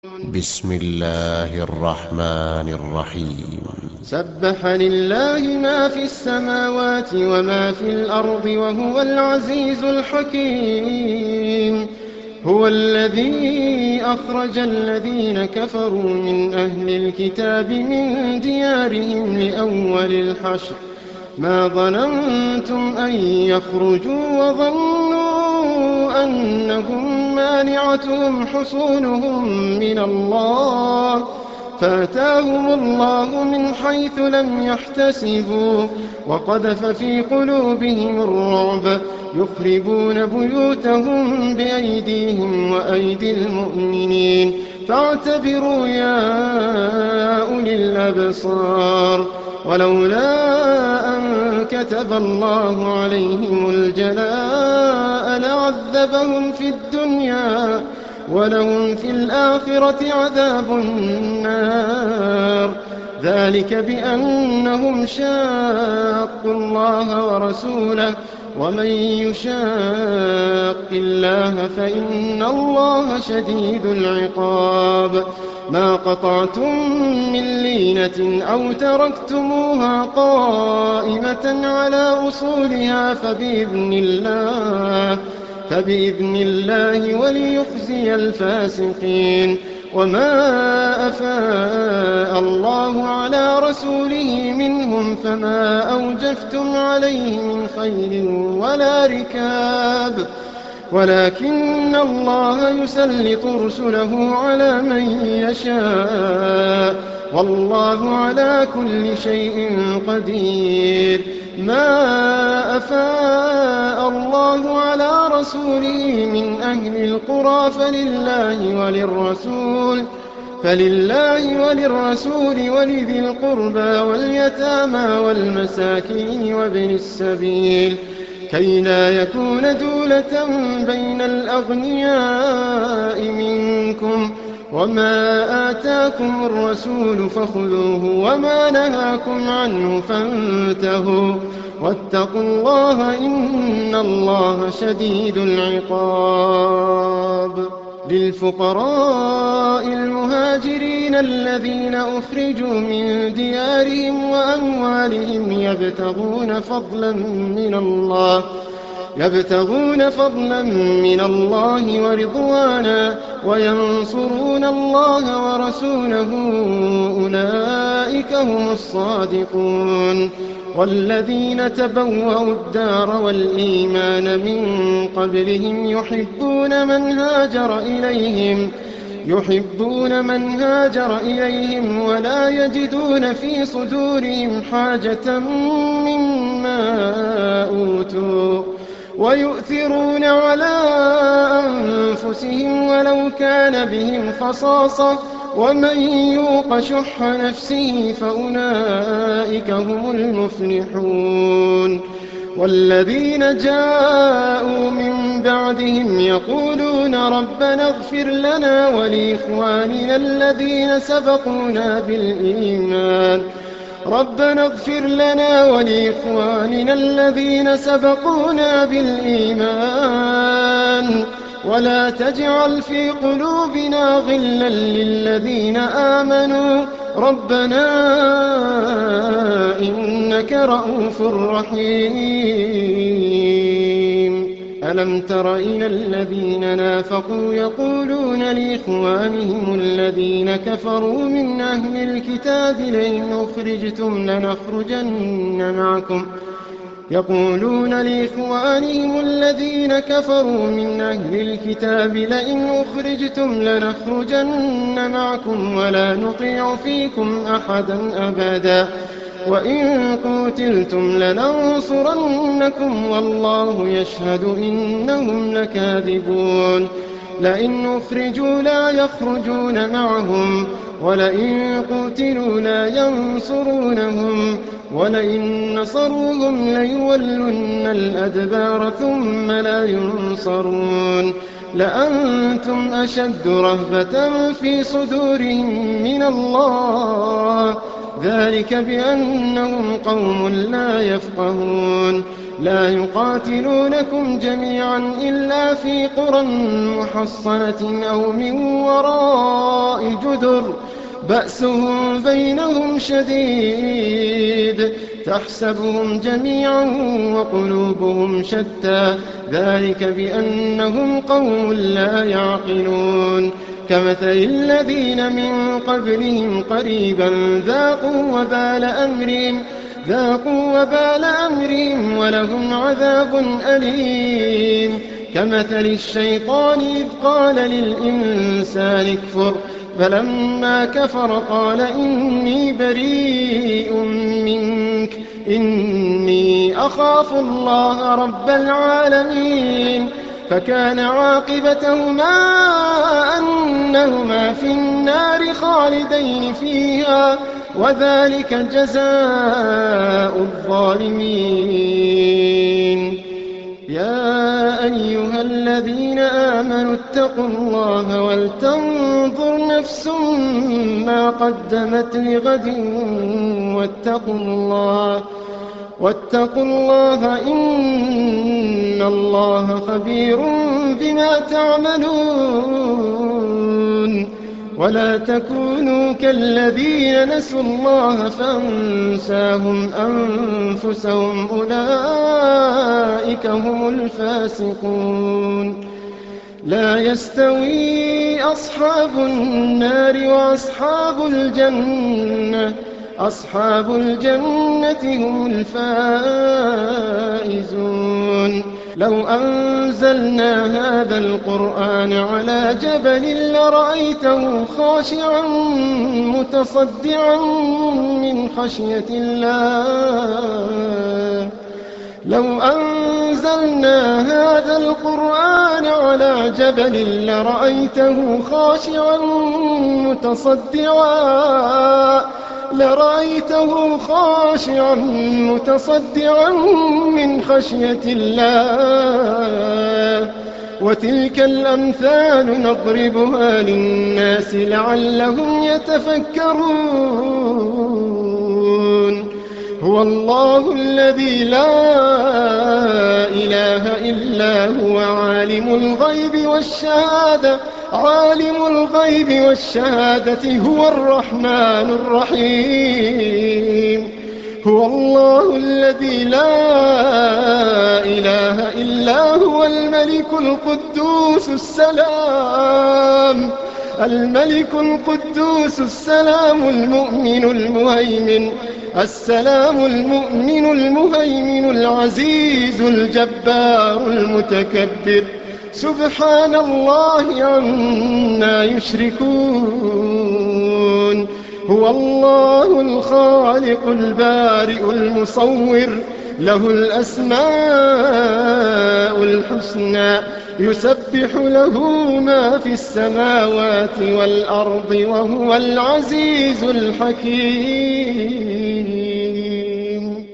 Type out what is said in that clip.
بسم الله الرحمن الرحيم. سبح لله ما في السماوات وما في الأرض وهو العزيز الحكيم. هو الذي أخرج الذين كفروا من أهل الكتاب من ديارهم لأول الحشر ما ظننتم أن يخرجوا وظنوا أنهم مانعتهم حصونهم من الله فأتاهم الله من حيث لم يحتسبوا وقذف في قلوبهم الرعب يخربون بيوتهم بأيديهم وأيدي المؤمنين فاعتبروا يا أولي الأبصار. ولولا أن كتب الله عليهم الجلاء لعذبهم في الدنيا ولهم في الآخرة عذاب النار. ذلك بأنهم شاقوا الله ورسوله ومن يشاق الله فإن الله شديد العقاب. ما قطعتم من لينة أو تركتموها قائمة على أصولها فبإذن الله وليخزي الفاسقين. وما أفاء الله على رسوله منهم فما أوجفتم عليه من خيل ولا ركاب ولكن الله يسلط رسله على من يشاء والله على كل شيء قدير. ما أفاء الله على رسوله من أهل القرى فلله وللرسول ولذي القربى واليتامى والمساكين وابن السبيل كي لا يكون دولة بين الأغنياء منكم. وما آتاكم الرسول فخذوه وما نهاكم عنه فانتهوا واتقوا الله إن الله شديد العقاب. للفقراء المهاجرين الذين أخرجوا من ديارهم وأموالهم يبتغون فضلا من الله ورضوانا وينصرون الله ورسوله أولئك هم الصادقون. والذين تبوأوا الدار والإيمان من قبلهم يحبون من هاجر إليهم ولا يجدون في صدورهم حاجة مما أوتوا ويؤثرون على أنفسهم ولو كان بهم خصاصة ومن يوق شح نفسه فأولئك هم المفلحون. والذين جاءوا من بعدهم يقولون ربنا اغفر لنا ولإخواننا الذين سبقونا بالإيمان ولا تجعل في قلوبنا غلا للذين آمنوا ربنا إنك رؤوف رحيم. ألم تر إلى الذين نافقوا يقولون لإخوانهم الذين كفروا من أهل الكتاب لئن أخرجتم لنخرجن معكم ولا نطيع فيكم أحدا أبدا وإن قتلتم لننصرنكم والله يشهد إنهم لكاذبون. لئن أخرجوا لا يخرجون معهم ولئن قتلوا لا ينصرونهم ولئن نصروهم ليولن الأدبار ثم لا ينصرون. لأنتم أشد رهبة في صدورهم من الله ذلك بأنهم قوم لا يفقهون. لا يقاتلونكم جميعا إلا في قرى محصنة أو من وراء جدر بأسهم بينهم شديد تحسبهم جميعا وقلوبهم شتى ذلك بأنهم قوم لا يعقلون كمثل الذين من قبلهم قريبا ذاقوا وبال أمرهم ولهم عذاب أليم كمثل الشيطان إذ قال للإنسان اكفر فلما كفر قال إني بريء منك إني أخاف الله رب العالمين فكان عاقبتهما أنهما في النار خالدين فيها وذلك جزاء الظالمين يا أيها الذين آمنوا اتقوا الله ولتنظر نفس ما قدمت لغد واتقوا الله إن الله خبير بما تعملون ولا تكونوا كالذين نسوا الله فأنساهم أنفسهم أولئك هم الفاسقون لا يستوي أصحاب النار وأصحاب الجنة أصحاب الجنة هم الفائزون لو أنزلنا هذا القرآن على جبل لرأيته خاشعا متصدعا من خشية الله لو أنزلنا هذا القرآن على جبل لرأيته خاشعا متصدعا من خشية الله وتلك الأمثال نضربها للناس لعلهم يتفكرون هو الله الذي لا إله إلا هو عالم الغيب والشهادة هو الرحمن الرحيم هو الله الذي لا إله إلا هو الملك القدوس السلام المؤمن المهيمن العزيز الجبار المتكبر سبحان الله عما يشركون هو الله الخالق البارئ المصور له الأسماء الحسنى يسبح له ما في السماوات والأرض وهو العزيز الحكيم